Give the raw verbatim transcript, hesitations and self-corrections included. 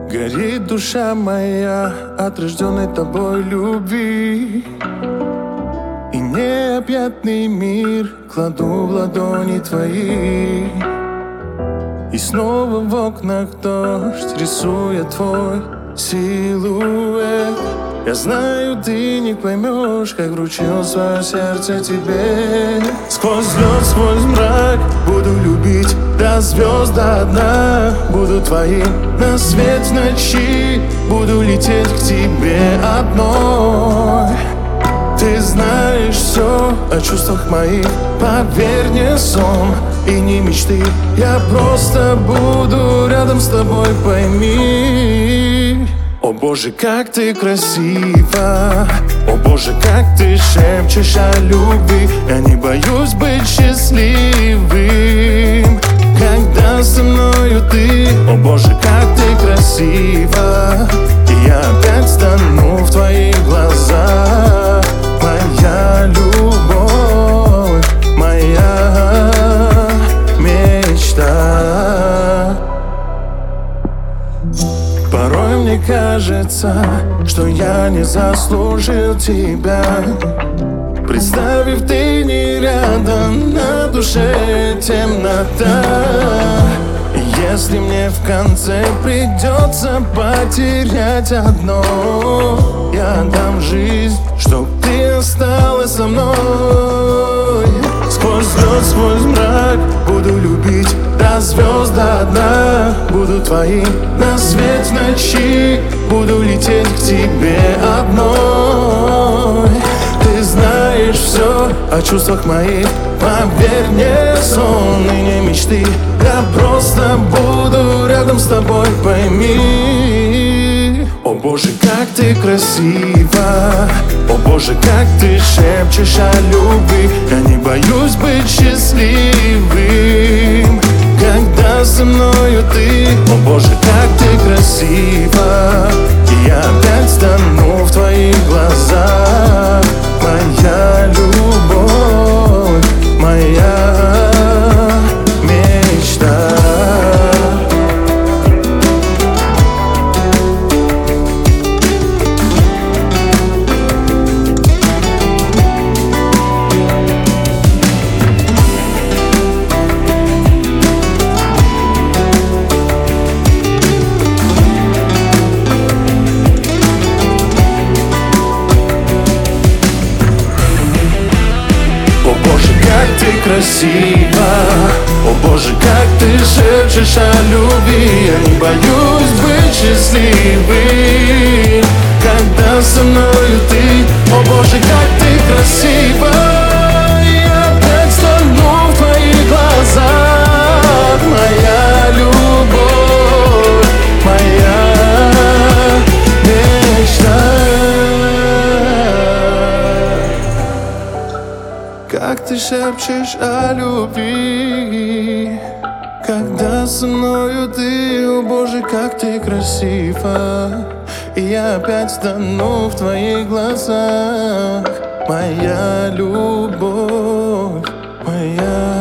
Горит душа моя от рожденной тобой любви, и необъятный мир кладу в ладони твои. И снова в окнах дождь, рисуя твой силуэт. Я знаю, ты не поймешь, как вручил свое сердце тебе. Сквозь звезд, сквозь мрак буду любить до звезд до дна. Буду твоим на свет в ночи, буду лететь к тебе одной. Ты знаешь все о чувствах моих, поверь, не сон и не мечты. Я просто буду рядом с тобой, пойми. О боже, как ты красива, о боже, как ты шепчешь о любви. Я не боюсь быть счастливым, когда со мною ты. О боже, как ты красива, и я опять стану в твоих глазах. Моя любовь, моя мечта. Порой мне кажется, что я не заслужил тебя. Представив, ты не рядом, на душе темнота. И если мне в конце придется потерять одно, я отдам жизнь, чтоб ты осталась со мной. Сквозь звезд, сквозь мрак буду любить до звезд до дна. Буду твоим на свет в ночи, буду лететь к тебе одной. Ты знаешь все о чувствах моих, поверь, не сон и не мечты. Я просто буду рядом с тобой, пойми. О боже, как ты красива, о боже, как ты шепчешь о любви. Я не боюсь быть счастливым, когда со мною ты. О боже, как ты красива, и я опять стану в твоих глазах. Моя любовь, моя мечта. Красиво, о боже, как ты шепчешь о любви. Я не боюсь быть счастливым, когда со мною ты. О боже, как ты красива, я опять стану в твоих глазах. Моя любовь, моя мечта. Как ты шепчешь о любви, когда со мною ты. О боже, как ты красива, и я опять стану в твоих глазах. Моя любовь, моя